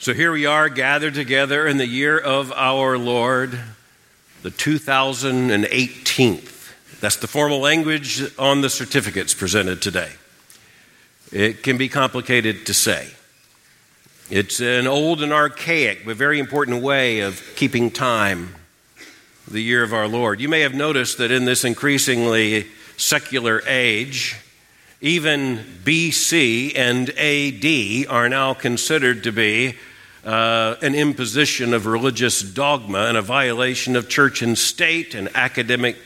So here we are gathered together in the year of our Lord, the 2018th. That's the formal language on the certificates presented today. It can be complicated to say. It's an old and archaic but very important way of keeping time, the year of our Lord. You may have noticed that in this increasingly secular age, even BC and AD are now considered to be an imposition of religious dogma and a violation of church and state and academic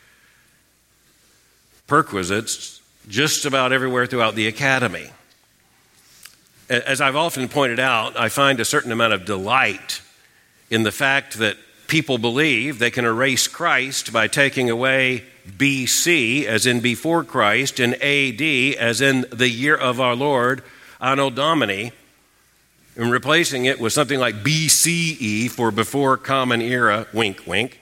perquisites just about everywhere throughout the academy. As I've often pointed out, I find a certain amount of delight in the fact that people believe they can erase Christ by taking away BC, as in before Christ, and AD, as in the year of our Lord, Anno Domini, and replacing it with something like BCE for before Common Era, wink, wink.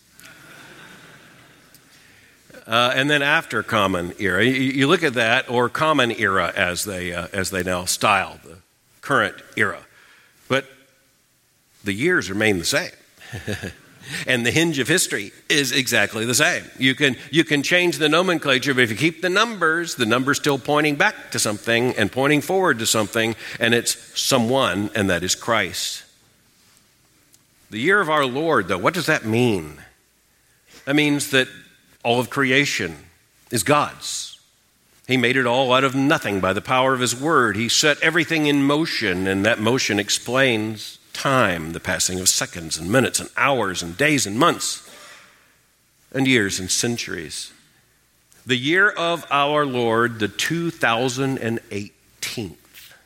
And then after Common Era. You look at that, or Common Era as they now style the current era. But the years remain the same. And the hinge of history is exactly the same. You can change the nomenclature, but if you keep the number's still pointing back to something and pointing forward to something, and it's someone, and that is Christ. The year of our Lord, though, what does that mean? That means that all of creation is God's. He made it all out of nothing by the power of His Word. He set everything in motion, and that motion explains time, the passing of seconds and minutes and hours and days and months and years and centuries. The year of our Lord, the 2018th.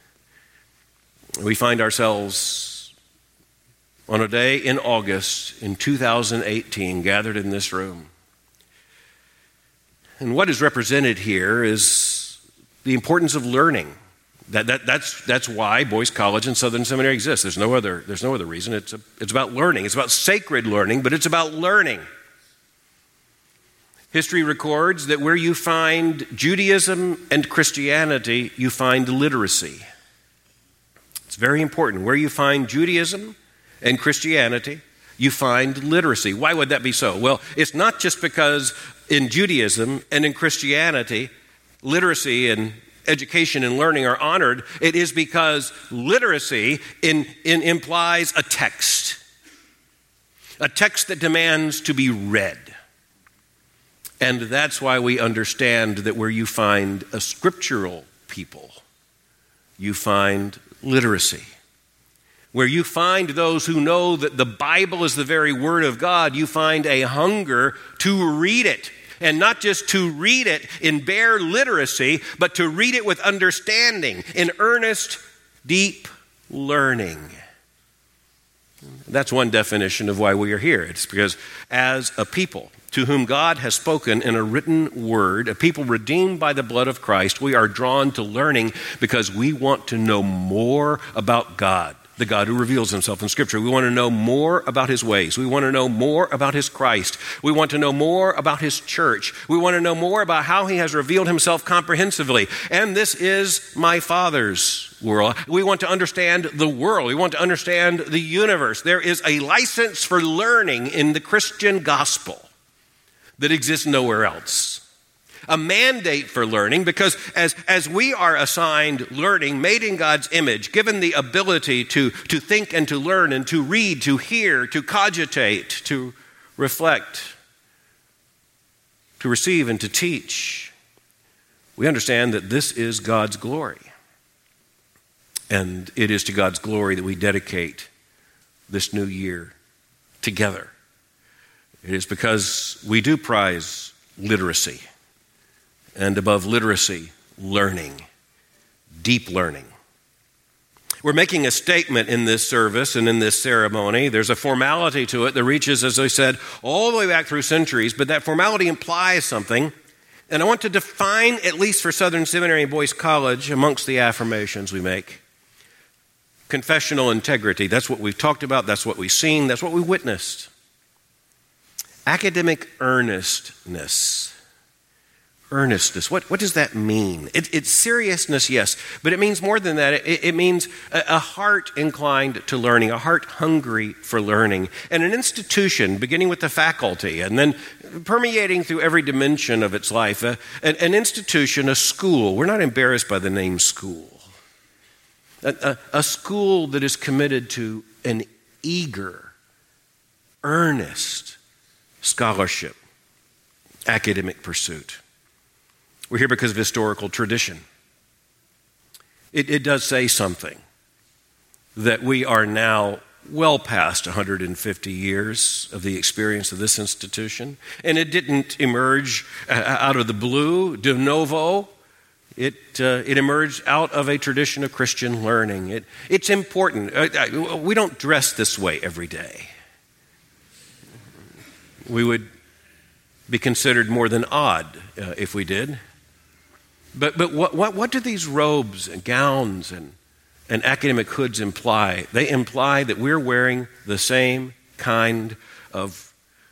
We find ourselves on a day in August in 2018 gathered in this room. And what is represented here is the importance of learning. That's why Boyce College and Southern Seminary exists. There's no other reason. It's about learning. It's about sacred learning, but it's about learning. History records that where you find Judaism and Christianity, you find literacy. It's very important. Where you find Judaism and Christianity, you find literacy. Why would that be so? Well, it's not just because in Judaism and in Christianity, literacy and education and learning are honored. It is because literacy implies a text that demands to be read. And that's why we understand that where you find a scriptural people, you find literacy. Where you find those who know that the Bible is the very Word of God, you find a hunger to read it. And not just to read it in bare literacy, but to read it with understanding, in earnest, deep learning. That's one definition of why we are here. It's because as a people to whom God has spoken in a written word, a people redeemed by the blood of Christ, we are drawn to learning because we want to know more about God. The God who reveals Himself in Scripture. We want to know more about His ways. We want to know more about His Christ. We want to know more about His church. We want to know more about how He has revealed Himself comprehensively. And this is my Father's world. We want to understand the world. We want to understand the universe. There is a license for learning in the Christian gospel that exists nowhere else. A mandate for learning, because as we are assigned learning, made in God's image, given the ability to think and to learn and to read, to hear, to cogitate, to reflect, to receive and to teach, we understand that this is God's glory. And it is to God's glory that we dedicate this new year together. It is because we do prize literacy. And above literacy, learning, deep learning. We're making a statement in this service and in this ceremony. There's a formality to it that reaches, as I said, all the way back through centuries, but that formality implies something. And I want to define, at least for Southern Seminary and Boyce College, amongst the affirmations we make, confessional integrity. That's what we've talked about. That's what we've seen. That's what we witnessed. Academic earnestness. earnestness. What does that mean? It's seriousness, yes, but it means more than that. It means a heart inclined to learning, a heart hungry for learning, and an institution beginning with the faculty and then permeating through every dimension of its life. An institution, a school. We're not embarrassed by the name school. A school that is committed to an eager, earnest scholarship, academic pursuit. We're here because of historical tradition. It does say something that we are now well past 150 years of the experience of this institution, and it didn't emerge out of the blue, de novo. It emerged out of a tradition of Christian learning. It's important. We don't dress this way every day. We would be considered more than odd if we did. But what do these robes and gowns and academic hoods imply? They imply that we're wearing the same kind of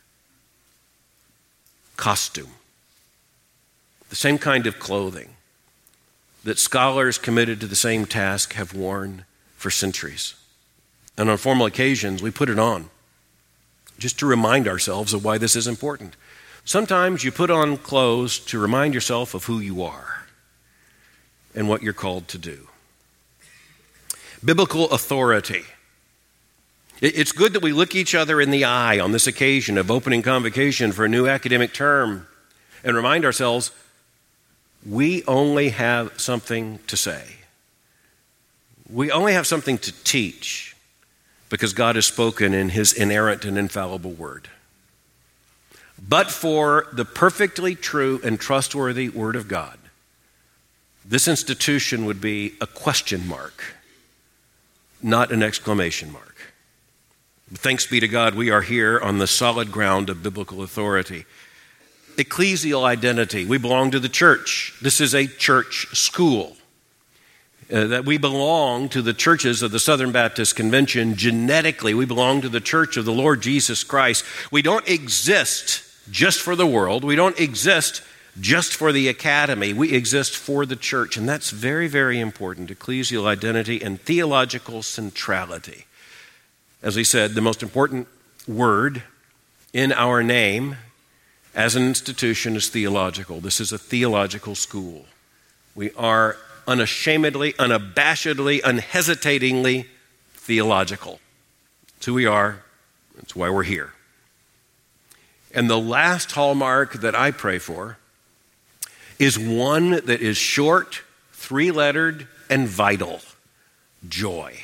costume, the same kind of clothing that scholars committed to the same task have worn for centuries. And on formal occasions, we put it on just to remind ourselves of why this is important. Sometimes you put on clothes to remind yourself of who you are and what you're called to do. Biblical authority. It's good that we look each other in the eye on this occasion of opening convocation for a new academic term and remind ourselves we only have something to say. We only have something to teach because God has spoken in His inerrant and infallible word. But for the perfectly true and trustworthy Word of God, this institution would be a question mark, not an exclamation mark. Thanks be to God, we are here on the solid ground of biblical authority. Ecclesial identity. We belong to the church. This is a church school. That we belong to the churches of the Southern Baptist Convention. Genetically, we belong to the church of the Lord Jesus Christ. We don't exist just for the world. We don't exist just for the academy. We exist for the church, and that's very, very important. Ecclesial identity and theological centrality. As we said, the most important word in our name as an institution is theological. This is a theological school. We are unashamedly, unabashedly, unhesitatingly theological. It's who we are. That's why we're here. And the last hallmark that I pray for is one that is short, three-lettered, and vital: joy.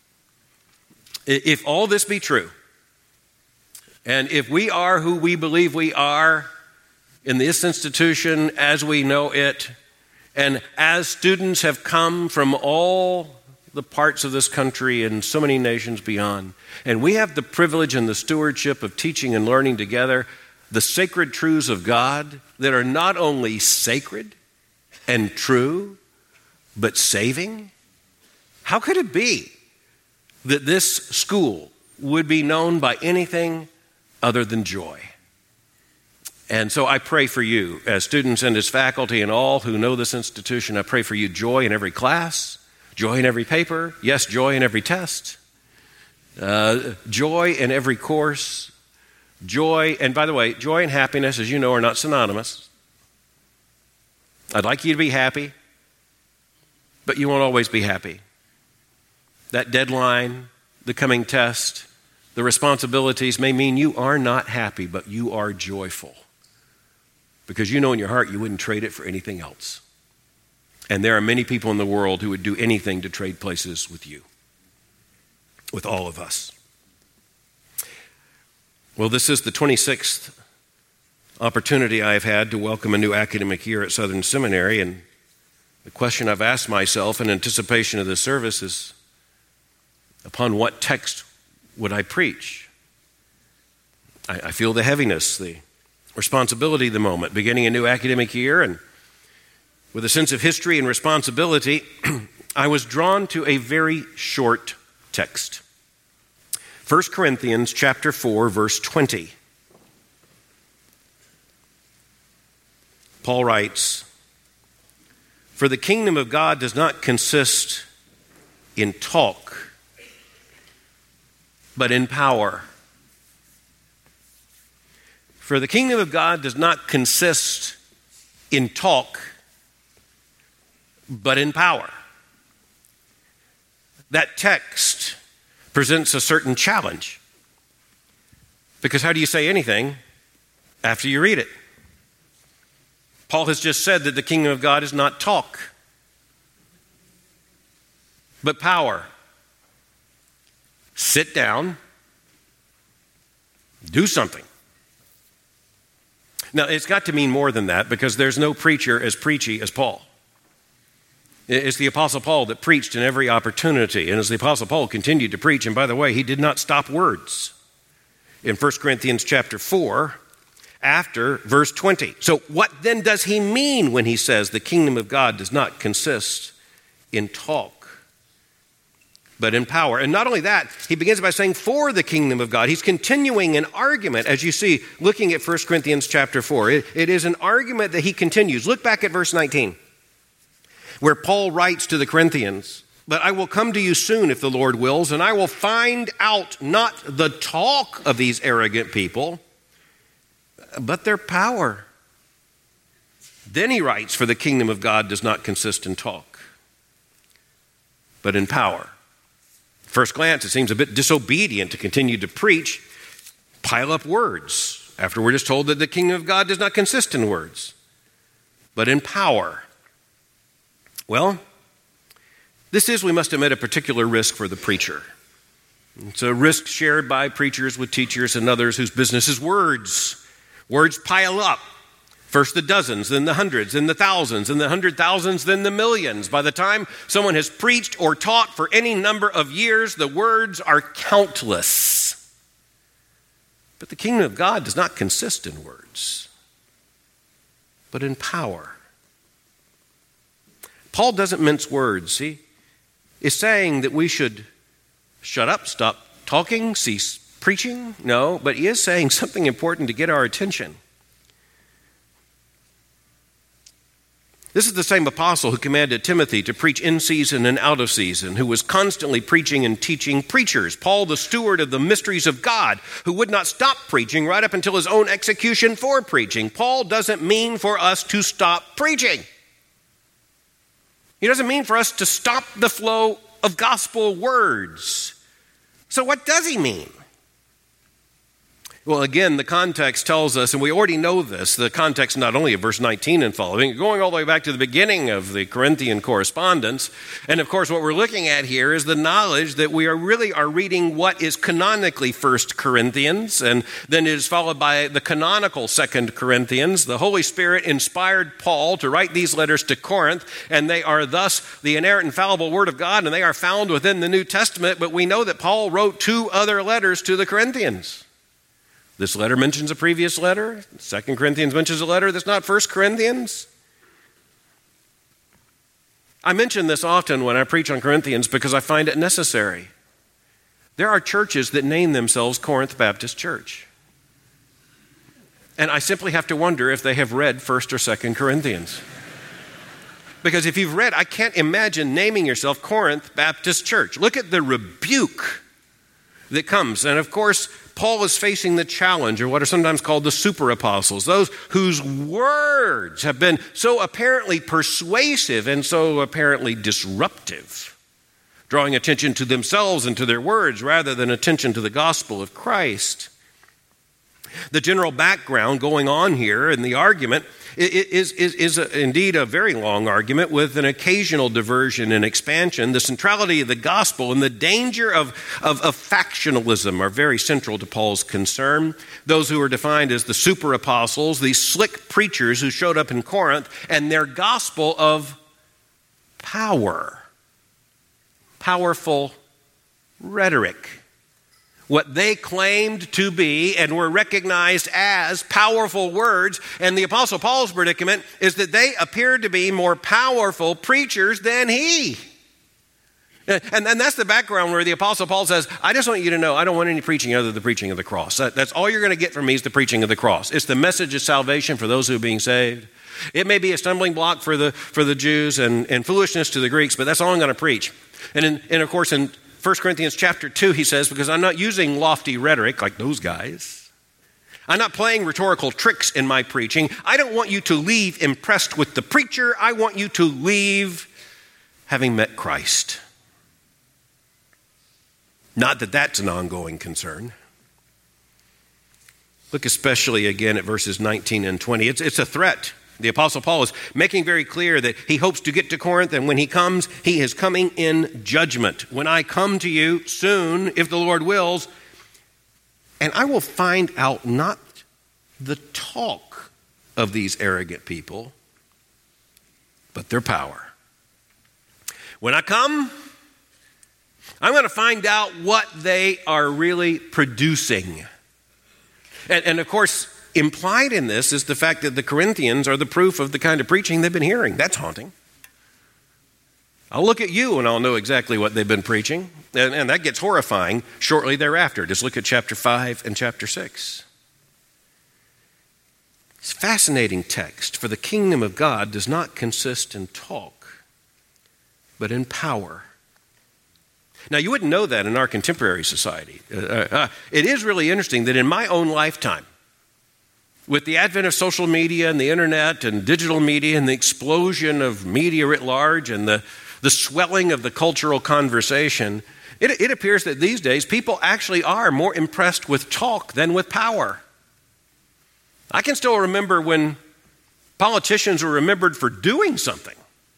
If all this be true, and if we are who we believe we are in this institution as we know it, and as students have come from all the parts of this country and so many nations beyond, and we have the privilege and the stewardship of teaching and learning together the sacred truths of God that are not only sacred and true, but saving, how could it be that this school would be known by anything other than joy? And so I pray for you as students and as faculty and all who know this institution. I pray for you joy in every class, joy in every paper, yes, joy in every test, joy in every course, joy. And by the way, joy and happiness, as you know, are not synonymous. I'd like you to be happy, but you won't always be happy. That deadline, the coming test, the responsibilities may mean you are not happy, but you are joyful. Because you know in your heart you wouldn't trade it for anything else. And there are many people in the world who would do anything to trade places with you, with all of us. Well, this is the 26th opportunity I've had to welcome a new academic year at Southern Seminary, and the question I've asked myself in anticipation of this service is, upon what text would I preach? I feel the heaviness, the responsibility of the moment, beginning a new academic year, and with a sense of history and responsibility, I was drawn to a very short text. 1 Corinthians chapter 4, verse 20. Paul writes, "For the kingdom of God does not consist in talk, but in power." For the kingdom of God does not consist in talk, but in power. That text presents a certain challenge, because how do you say anything after you read it? Paul has just said that the kingdom of God is not talk, but power. Sit down, do something. Now, it's got to mean more than that, because there's no preacher as preachy as Paul. It's the Apostle Paul that preached in every opportunity. And as the Apostle Paul continued to preach, and by the way, he did not stop words. In 1 Corinthians chapter 4, after verse 20. So what then does he mean when he says the kingdom of God does not consist in talk, but in power? And not only that, he begins by saying for the kingdom of God. He's continuing an argument, as you see, looking at 1 Corinthians chapter 4. It is an argument that he continues. Look back at verse 19, where Paul writes to the Corinthians, "But I will come to you soon if the Lord wills, and I will find out not the talk of these arrogant people, but their power." Then he writes, "For the kingdom of God does not consist in talk, but in power." First glance, it seems a bit disobedient to continue to preach, pile up words, after we're just told that the kingdom of God does not consist in words, but in power. Well, this is, we must admit, a particular risk for the preacher. It's a risk shared by preachers with teachers and others whose business is words. Words pile up. First the dozens, then the hundreds, then the thousands, then the 100,000s, then the millions. By the time someone has preached or taught for any number of years, the words are countless. But the kingdom of God does not consist in words, but in power. Paul doesn't mince words. He is saying that we should shut up, stop talking, cease preaching. No, but he is saying something important to get our attention. This is the same apostle who commanded Timothy to preach in season and out of season, who was constantly preaching and teaching preachers. Paul, the steward of the mysteries of God, who would not stop preaching right up until his own execution for preaching. Paul doesn't mean for us to stop preaching. He doesn't mean for us to stop the flow of gospel words. So what does he mean? Well, again, the context tells us, and we already know this, the context not only of verse 19 and following, going all the way back to the beginning of the Corinthian correspondence. And of course, what we're looking at here is the knowledge that we are reading what is canonically 1 Corinthians, and then it is followed by the canonical 2 Corinthians. The Holy Spirit inspired Paul to write these letters to Corinth, and they are thus the inerrant, infallible Word of God, and they are found within the New Testament. But we know that Paul wrote 2 other letters to the Corinthians. This letter mentions a previous letter. 2 Corinthians mentions a letter that's not 1 Corinthians. I mention this often when I preach on Corinthians because I find it necessary. There are churches that name themselves Corinth Baptist Church. And I simply have to wonder if they have read 1 or 2 Corinthians. Because if you've read, I can't imagine naming yourself Corinth Baptist Church. Look at the rebuke that comes. And of course, Paul is facing the challenge of what are sometimes called the super apostles, those whose words have been so apparently persuasive and so apparently disruptive, drawing attention to themselves and to their words rather than attention to the gospel of Christ. The general background going on here in the argument is indeed a very long argument with an occasional diversion and expansion. The centrality of the gospel and the danger of factionalism are very central to Paul's concern. Those who are defined as the super apostles, these slick preachers who showed up in Corinth, and their gospel of power, powerful rhetoric. What they claimed to be and were recognized as powerful words. And the Apostle Paul's predicament is that they appeared to be more powerful preachers than he. And that's the background where the Apostle Paul says, I just want you to know, I don't want any preaching other than the preaching of the cross. That's all you're going to get from me is the preaching of the cross. It's the message of salvation for those who are being saved. It may be a stumbling block for the Jews and foolishness to the Greeks, but that's all I'm going to preach. And of course, in 1 Corinthians chapter 2, he says, because I'm not using lofty rhetoric like those guys. I'm not playing rhetorical tricks in my preaching. I don't want you to leave impressed with the preacher. I want you to leave having met Christ. Not that that's an ongoing concern. Look especially again at verses 19 and 20. It's a threat. The Apostle Paul is making very clear that he hopes to get to Corinth, and when he comes, he is coming in judgment. When I come to you soon, if the Lord wills, and I will find out not the talk of these arrogant people, but their power. When I come, I'm going to find out what they are really producing. And of course, implied in this is the fact that the Corinthians are the proof of the kind of preaching they've been hearing. That's haunting. I'll look at you and I'll know exactly what they've been preaching. And that gets horrifying shortly thereafter. Just look at chapter 5 and chapter 6. It's a fascinating text, for the kingdom of God does not consist in talk, but in power. Now, you wouldn't know that in our contemporary society. It is really interesting that in my own lifetime, with the advent of social media and the internet and digital media and the explosion of media writ large and the swelling of the cultural conversation, it appears that these days people actually are more impressed with talk than with power. I can still remember when politicians were remembered for doing something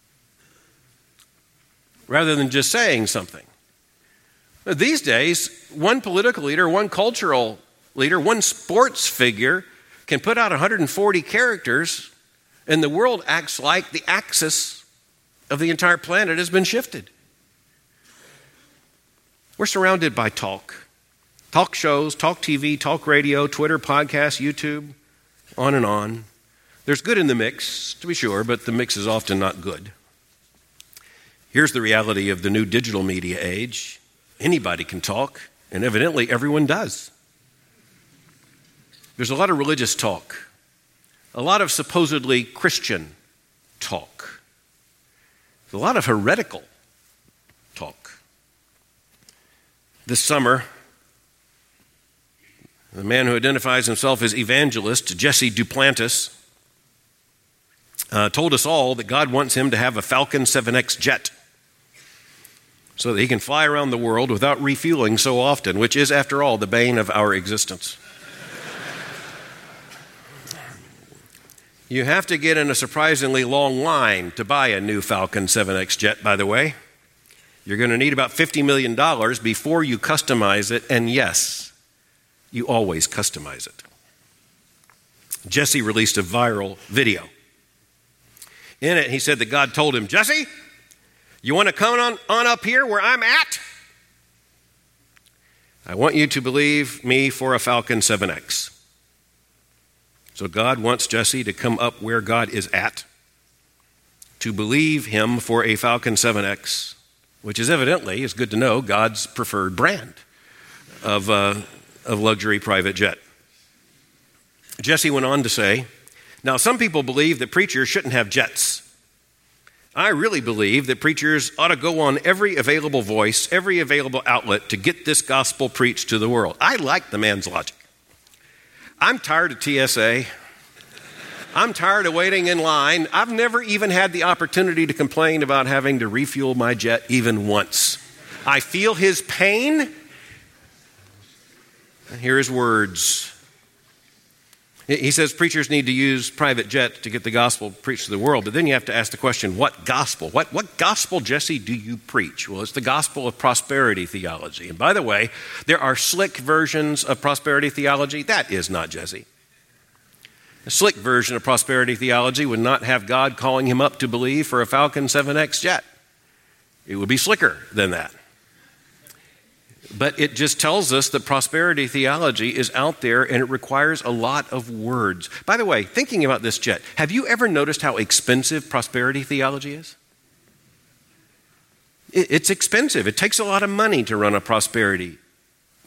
rather than just saying something. These days, one political leader, one cultural leader, one sports figure can put out 140 characters, and the world acts like the axis of the entire planet has been shifted. We're surrounded by talk shows, talk TV, talk radio, Twitter, podcasts, YouTube, on and on. There's good in the mix, to be sure, but the mix is often not good. Here's the reality of the new digital media age. Anybody can talk, and evidently everyone does. There's a lot of religious talk, a lot of supposedly Christian talk, a lot of heretical talk. This summer, the man who identifies himself as evangelist, Jesse Duplantis, told us all that God wants him to have a Falcon 7X jet so that he can fly around the world without refueling so often, which is, after all, the bane of our existence. You have to get in a surprisingly long line to buy a new Falcon 7X jet, by the way. You're going to need about $50 million before you customize it, and yes, you always customize it. Jesse released a viral video. In it, he said that God told him, "Jesse, you want to come on up here where I'm at? I want you to believe me for a Falcon 7X. So God wants Jesse to come up where God is at, to believe him for a Falcon 7X, which is evidently, it's good to know, God's preferred brand of luxury private jet. Jesse went on to say, "Now some people believe that preachers shouldn't have jets. I really believe that preachers ought to go on every available voice, every available outlet to get this gospel preached to the world." I like the man's logic. I'm tired of TSA. I'm tired of waiting in line. I've never even had the opportunity to complain about having to refuel my jet even once. I feel his pain. And here are his words. He says preachers need to use private jets to get the gospel preached to the world. But then you have to ask the question, what gospel? What gospel, Jesse, do you preach? Well, it's the gospel of prosperity theology. And by the way, there are slick versions of prosperity theology. That is not Jesse. A slick version of prosperity theology would not have God calling him up to believe for a Falcon 7X jet. It would be slicker than that. But it just tells us that prosperity theology is out there and it requires a lot of words. By the way, thinking about this jet, have you ever noticed how expensive prosperity theology is? It's expensive. It takes a lot of money to run a prosperity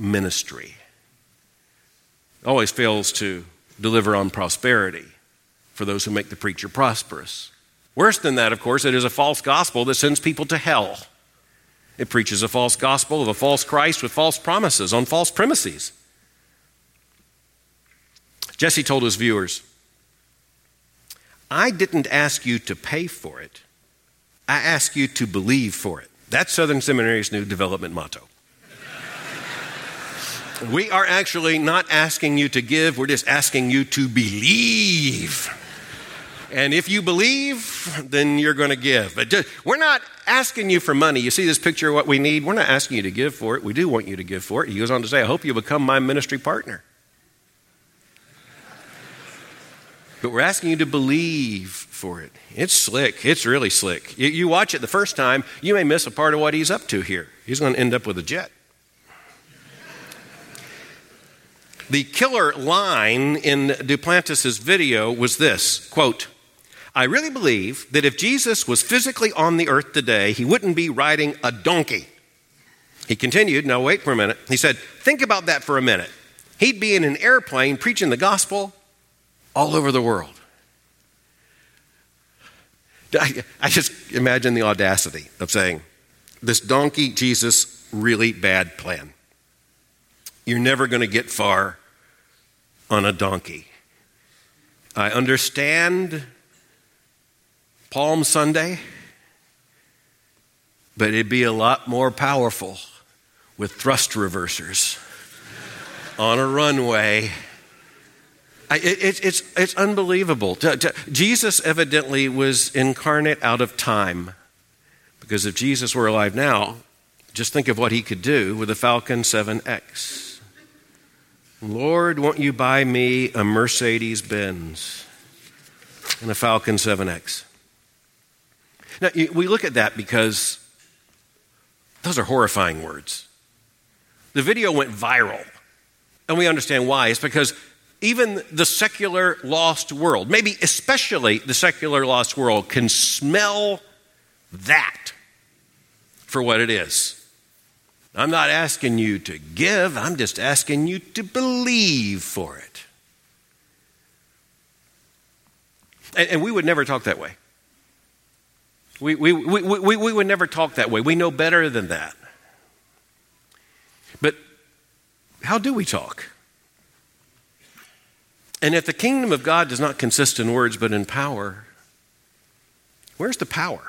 ministry. It always fails to deliver on prosperity. for those who make the preacher prosperous. Worse than that, of course, it is a false gospel that sends people to hell. It preaches a false gospel of a false Christ with false promises on false premises. Jesse told his viewers, I didn't ask you to pay for it. I asked you to believe for it. That's Southern Seminary's new development motto. We are actually not asking you to give, we're just asking you to believe. And if you believe, then you're going to give. But we're not asking you for money. You see this picture of what we need? We're not asking you to give for it. We do want you to give for it. He goes on to say, I hope you become my ministry partner. But we're asking you to believe for it. It's slick. It's really slick. You watch it the first time, you may miss a part of what he's up to here. He's going to end up with a jet. The killer line in Duplantis' video was this, quote, I really believe that if Jesus was physically on the earth today, he wouldn't be riding a donkey. He continued, now wait for a minute. He said, think about that for a minute. He'd be in an airplane preaching the gospel all over the world. I just imagine the audacity of saying, this donkey Jesus, really bad plan. You're never going to get far on a donkey. I understand Palm Sunday, but it'd be a lot more powerful with thrust reversers on a runway. It's unbelievable. Jesus evidently was incarnate out of time, because if Jesus were alive now, just think of what he could do with a Falcon 7X. Lord, won't you buy me a Mercedes-Benz and a Falcon 7X? Now, we look at that because those are horrifying words. The video went viral, and we understand why. It's because even the secular lost world, maybe especially the secular lost world, can smell that for what it is. I'm not asking you to give, I'm just asking you to believe for it. And we would never talk that way. We would never talk that way. We know better than that. But how do we talk? And if the kingdom of God does not consist in words but in power, where's the power?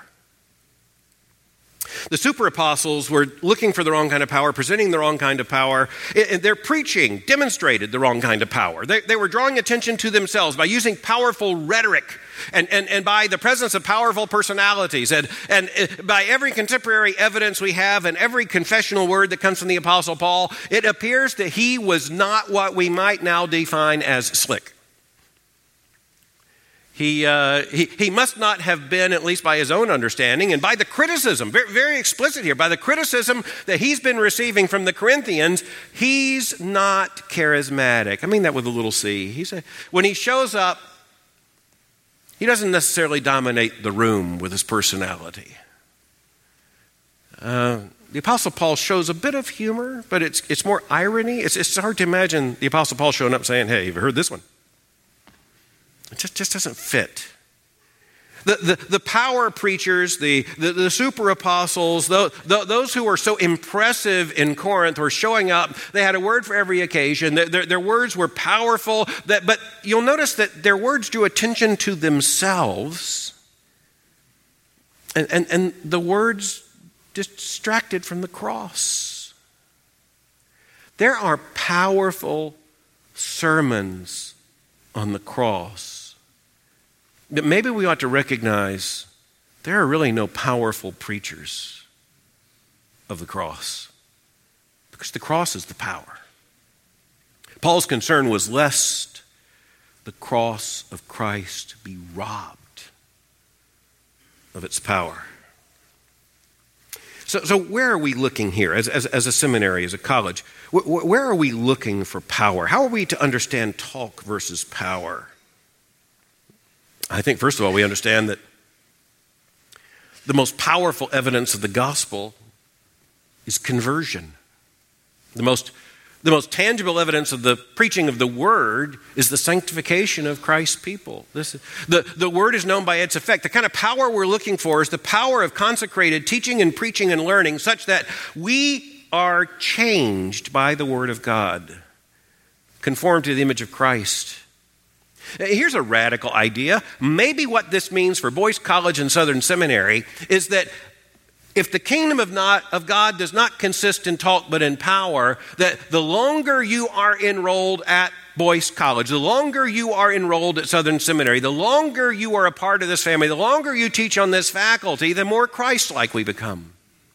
The super apostles were looking for the wrong kind of power, presenting the wrong kind of power. Their preaching demonstrated the wrong kind of power. They were drawing attention to themselves by using powerful rhetoric and by the presence of powerful personalities. And by every contemporary evidence we have and every confessional word that comes from the Apostle Paul, it appears that he was not what we might now define as slick. He must not have been, at least by his own understanding, and by the criticism, very, very explicit here, by the criticism that he's been receiving from the Corinthians, he's not charismatic. I mean that with a little c. When he shows up, he doesn't necessarily dominate the room with his personality. The Apostle Paul shows a bit of humor, but it's more irony. It's hard to imagine the Apostle Paul showing up saying, hey, have you heard this one? It just doesn't fit. The power preachers, the super apostles, those who were so impressive in Corinth were showing up. They had a word for every occasion. Their words were powerful. But you'll notice that their words drew attention to themselves. And the words distracted from the cross. There are powerful sermons on the cross. But maybe we ought to recognize there are really no powerful preachers of the cross, because the cross is the power. Paul's concern was lest the cross of Christ be robbed of its power. So where are we looking here as a seminary, as a college? Where are we looking for power? How are we to understand talk versus power? I think, first of all, we understand that the most powerful evidence of the gospel is conversion. The The most tangible evidence of the preaching of the Word is the sanctification of Christ's people. The Word is known by its effect. The kind of power we're looking for is the power of consecrated teaching and preaching and learning, such that we are changed by the Word of God, conformed to the image of Christ. Here's a radical idea. Maybe what this means for Boyce College and Southern Seminary is that if the kingdom of God does not consist in talk but in power, that the longer you are enrolled at Boyce College, the longer you are enrolled at Southern Seminary, the longer you are a part of this family, the longer you teach on this faculty, the more Christ-like we become.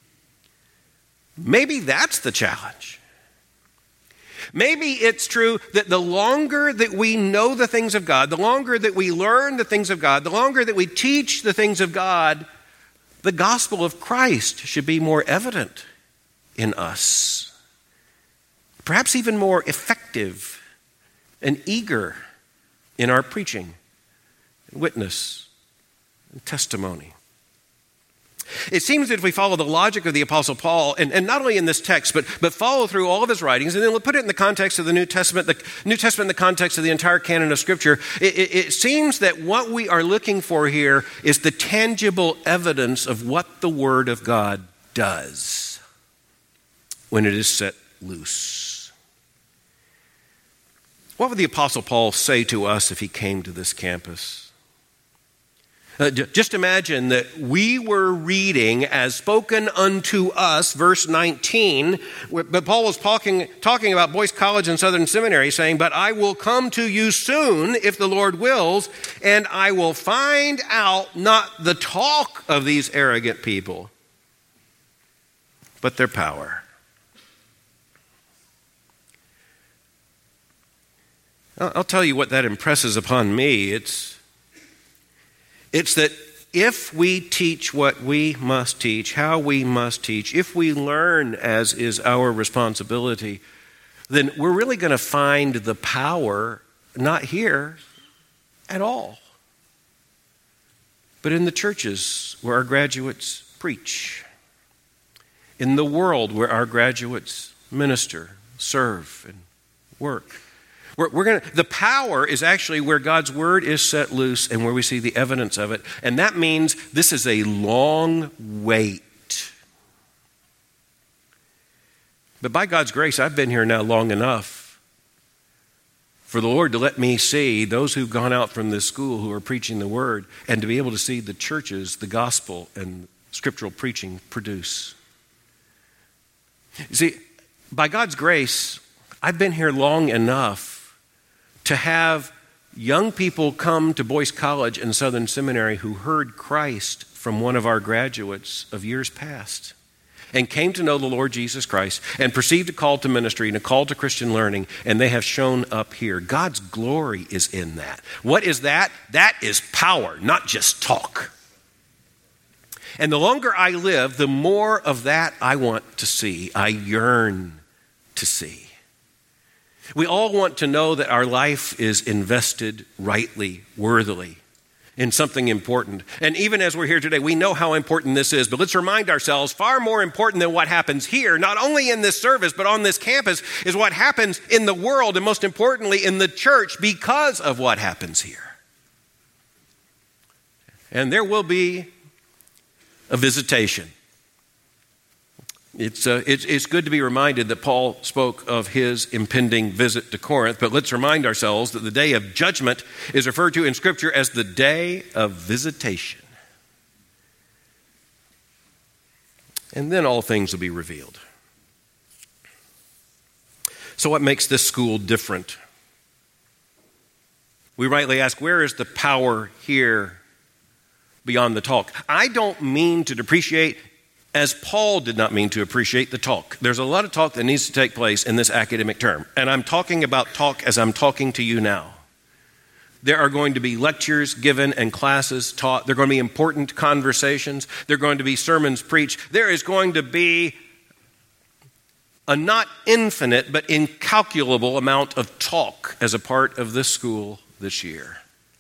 Maybe that's the challenge. Maybe it's true that the longer that we know the things of God, the longer that we learn the things of God, the longer that we teach the things of God, the gospel of Christ should be more evident in us. Perhaps even more effective and eager in our preaching, and witness, and testimony. It seems that if we follow the logic of the Apostle Paul, and not only in this text, but follow through all of his writings, and then we'll put it in the context of the New Testament in the context of the entire canon of Scripture, it seems that what we are looking for here is the tangible evidence of what the Word of God does when it is set loose. What would the Apostle Paul say to us if he came to this campus? Just imagine that we were reading as spoken unto us, verse 19, but Paul was talking about Boyce College and Southern Seminary, saying, "But I will come to you soon, if the Lord wills, and I will find out not the talk of these arrogant people, but their power." I'll tell you what that impresses upon me. It's that if we teach what we must teach, how we must teach, if we learn as is our responsibility, then we're really going to find the power not here at all, but in the churches where our graduates preach, in the world where our graduates minister, serve, and work. The power is actually where God's Word is set loose and where we see the evidence of it. And that means this is a long wait. But by God's grace, I've been here now long enough for the Lord to let me see those who've gone out from this school who are preaching the Word, and to be able to see the churches, the gospel, and scriptural preaching produce. You see, by God's grace, I've been here long enough to have young people come to Boyce College and Southern Seminary who heard Christ from one of our graduates of years past and came to know the Lord Jesus Christ and perceived a call to ministry and a call to Christian learning, and they have shown up here. God's glory is in that. What is that? That is power, not just talk. And the longer I live, the more of that I want to see. I yearn to see. We all want to know that our life is invested rightly, worthily, in something important. And even as we're here today, we know how important this is. But let's remind ourselves, far more important than what happens here, not only in this service, but on this campus, is what happens in the world, and most importantly in the church, because of what happens here. And there will be a visitation. It's good to be reminded that Paul spoke of his impending visit to Corinth, but let's remind ourselves that the day of judgment is referred to in Scripture as the day of visitation. And then all things will be revealed. So what makes this school different? We rightly ask, where is the power here beyond the talk? I don't mean to depreciate, as Paul did not mean to appreciate, the talk. There's a lot of talk that needs to take place in this academic term. And I'm talking about talk as I'm talking to you now. There are going to be lectures given and classes taught. There are going to be important conversations. There are going to be sermons preached. There is going to be a not infinite but incalculable amount of talk as a part of this school this year.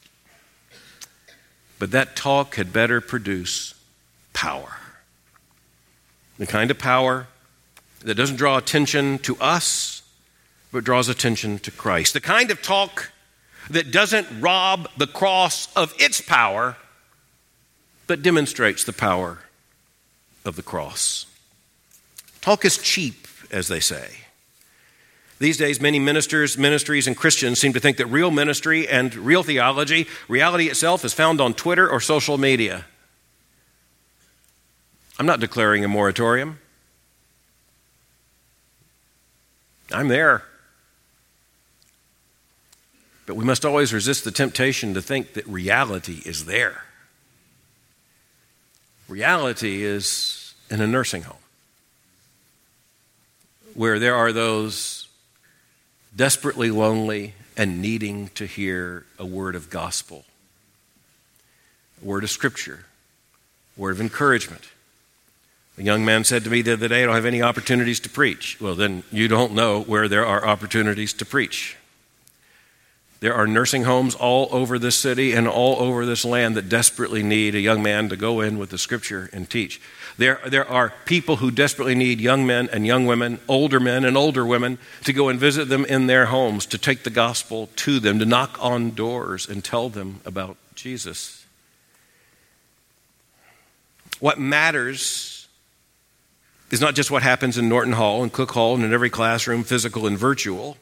But that talk had better produce power. The kind of power that doesn't draw attention to us, but draws attention to Christ. The kind of talk that doesn't rob the cross of its power, but demonstrates the power of the cross. Talk is cheap, as they say. These days, many ministries, and Christians seem to think that real ministry and real theology, reality itself, is found on Twitter or social media. I'm not declaring a moratorium. I'm there. But we must always resist the temptation to think that reality is there. Reality is in a nursing home, where there are those desperately lonely and needing to hear a word of gospel, a word of scripture, a word of encouragement. A young man said to me the other day, I don't have any opportunities to preach. Well, then you don't know where there are opportunities to preach. There are nursing homes all over this city and all over this land that desperately need a young man to go in with the scripture and teach. There are people who desperately need young men and young women, older men and older women, to go and visit them in their homes, to take the gospel to them, to knock on doors and tell them about Jesus. What matters is not just what happens in Norton Hall and Cook Hall and in every classroom, physical and virtual.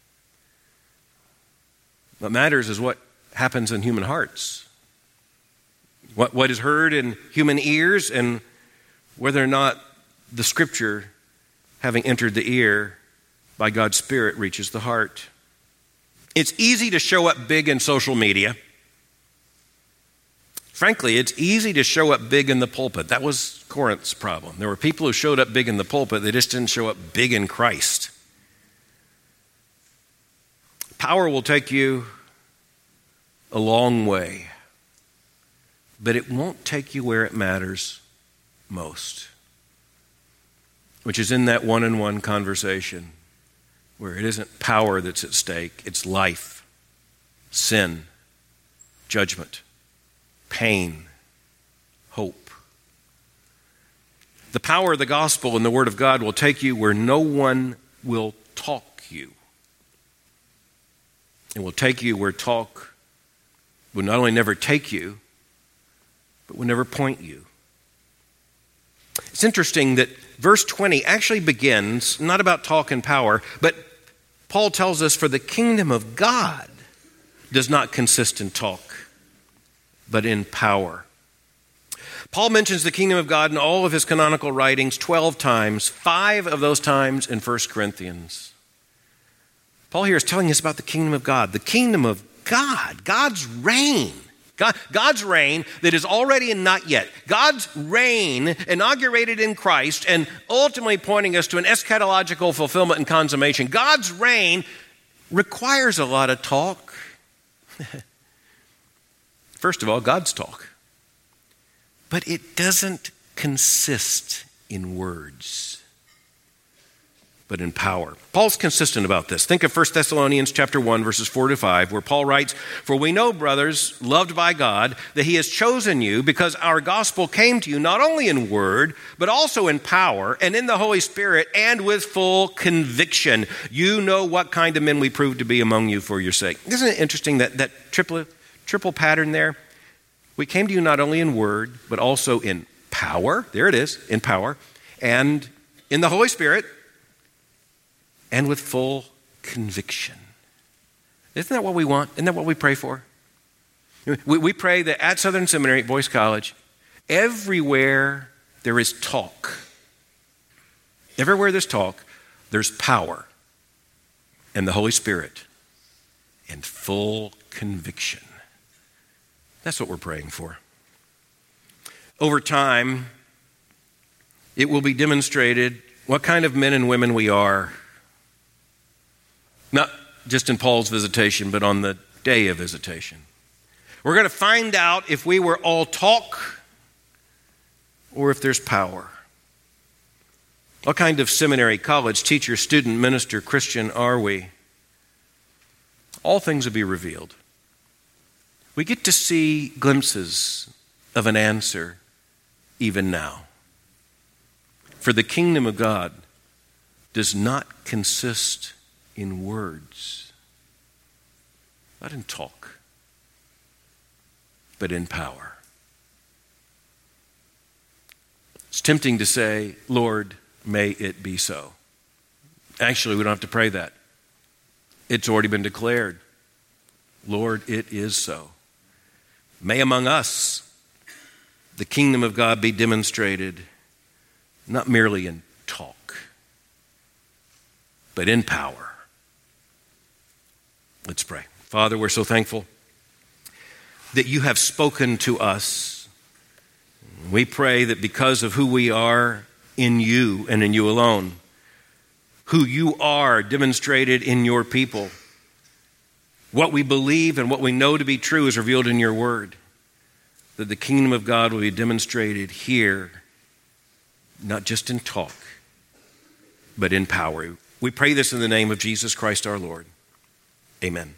What matters is what happens in human hearts. What is heard in human ears, and whether or not the scripture, having entered the ear by God's Spirit, reaches the heart. It's easy to show up big in social media. Frankly, it's easy to show up big in the pulpit. That was Corinth's problem. There were people who showed up big in the pulpit, they just didn't show up big in Christ. Power will take you a long way, but it won't take you where it matters most, which is in that one-on-one conversation where it isn't power that's at stake, it's life, sin, judgment, pain, hope. The power of the gospel and the word of God will take you where no one will talk you. It will take you where talk will not only never take you, but will never point you. It's interesting that verse 20 actually begins not about talk and power, but Paul tells us, for the kingdom of God does not consist in talk, but in power. Paul mentions the kingdom of God in all of his canonical writings 12 times, 5 of those times in 1 Corinthians. Paul here is telling us about the kingdom of God. The kingdom of God, God's reign. God's reign that is already and not yet. God's reign inaugurated in Christ and ultimately pointing us to an eschatological fulfillment and consummation. God's reign requires a lot of talk. First of all, God's talk. But it doesn't consist in words, but in power. Paul's consistent about this. Think of 1 Thessalonians chapter 1, verses 4-5, where Paul writes, "For we know, brothers, loved by God, that he has chosen you because our gospel came to you not only in word, but also in power and in the Holy Spirit and with full conviction. You know what kind of men we proved to be among you for your sake." Isn't it interesting that triple pattern there? We came to you not only in word, but also in power. There it is, in power. And in the Holy Spirit, and with full conviction. Isn't that what we want? Isn't that what we pray for? We pray that at Southern Seminary, at Boyce College, everywhere there is talk, everywhere there's talk, there's power and the Holy Spirit and full conviction. That's what we're praying for. Over time, it will be demonstrated what kind of men and women we are. Not just in Paul's visitation, but on the day of visitation. We're going to find out if we were all talk or if there's power. What kind of seminary, college, teacher, student, minister, Christian are we? All things will be revealed. We get to see glimpses of an answer even now. For the kingdom of God does not consist in words, not in talk, but in power. It's tempting to say, Lord, may it be so. Actually, we don't have to pray that. It's already been declared. Lord, it is so. May among us the kingdom of God be demonstrated, not merely in talk, but in power. Let's pray. Father, we're so thankful that you have spoken to us. We pray that because of who we are in you and in you alone, who you are demonstrated in your people, what we believe and what we know to be true is revealed in your word, that the kingdom of God will be demonstrated here, not just in talk, but in power. We pray this in the name of Jesus Christ our Lord. Amen.